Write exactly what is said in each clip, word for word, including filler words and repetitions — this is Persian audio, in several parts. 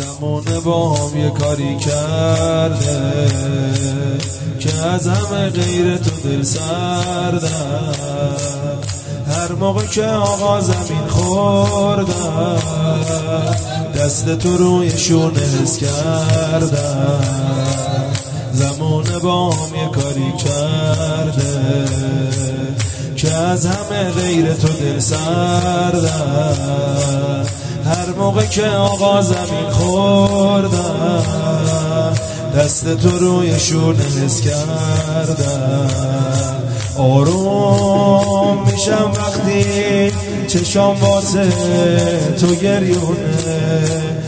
زمانه با هم یه کاری کرده که از همه غیر تو دل سردم. هر موقع که آقا زمین خوردم دست تو روی شونه حس کردم. زمانه با هم یه کاری کرده که از همه غیر تو دل سردم. هر موقع که آقا زمین خوردم دست تو روی شونه حس کردم. آروم میشم وقتی چشام واسه تو گریونه،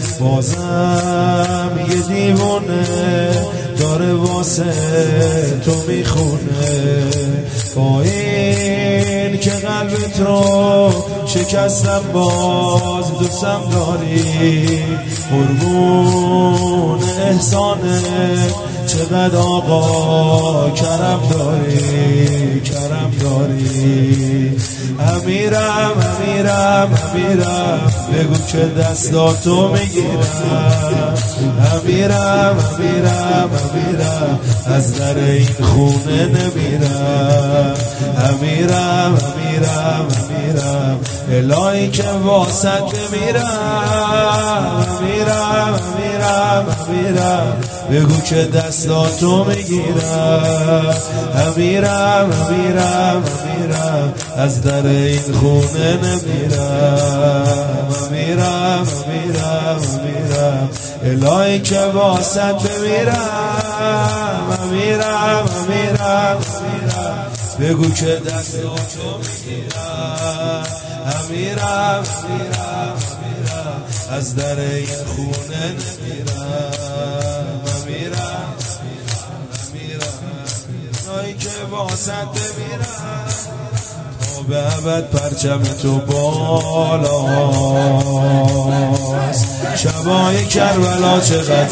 بازم یه دیوونه داره واسه تو میخونه. با این که قلبت رو شکستم باز دوستم داری، قربون احسانه چقدر آقا کرم داری، کرم داری. امیرم امیرم امیرم بگو که دستاتو میگیرم. امیرم امیرم امیرم از در این خونه نمیرم. امیرم امیرم امیرم الهی که واسط نمیرم. امیرم امیرم امیرم بگو که دستاتو میگیرم. امیرم امیرم امیرم از در این خونه نمیرم. امیرم امیرم امیرم الهی که واسط بمیرم. امیرم امیرم امیرم بگو که دستاتو میگیرم. امیرم امیرم امیرم از در این خونه نمیرم. امیرم امیرم الهی که واسط بمیرم. تا به ابد پرچم تو بالاست، شبای کربلا چقدر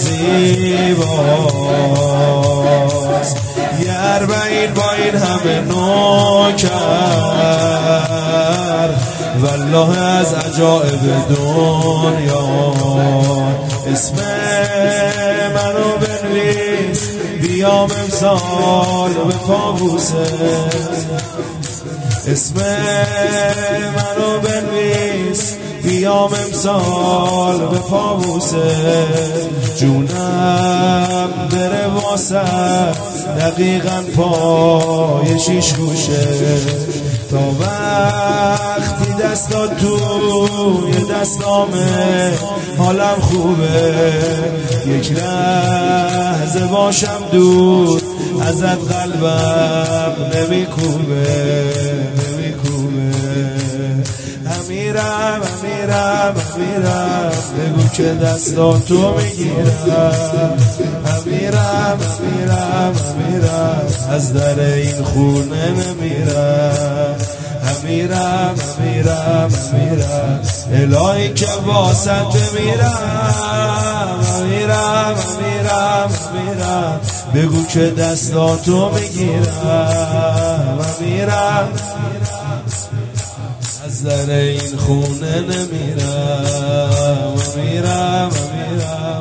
زیباست. یه اربعین با این همه نوکر، والله از عجائب دنیا. اسم منو بنویس بیام امسال به فاووسه. اسم منو بنویس بیام امسال به فاووسه. جونم بره واسه دقیقا پای شیش گوشه. تا وقتی دستات توی دستامه حالم خوبه. یک لحظه باشم دور ازت قلبم نمیکوبه، نمیکوبه. امیرم امیرم امیرم بگو که دستاتو میگیرم. امیرم امیرم امیرم از در این خونه نمیرم. امیرم امیرم امیرم الهی که واسط بمیرم. امیرم امیرم امیرم بگو که دستاتو میگیرم. امیرم از در این خونه نمیرم. امیرم امیرم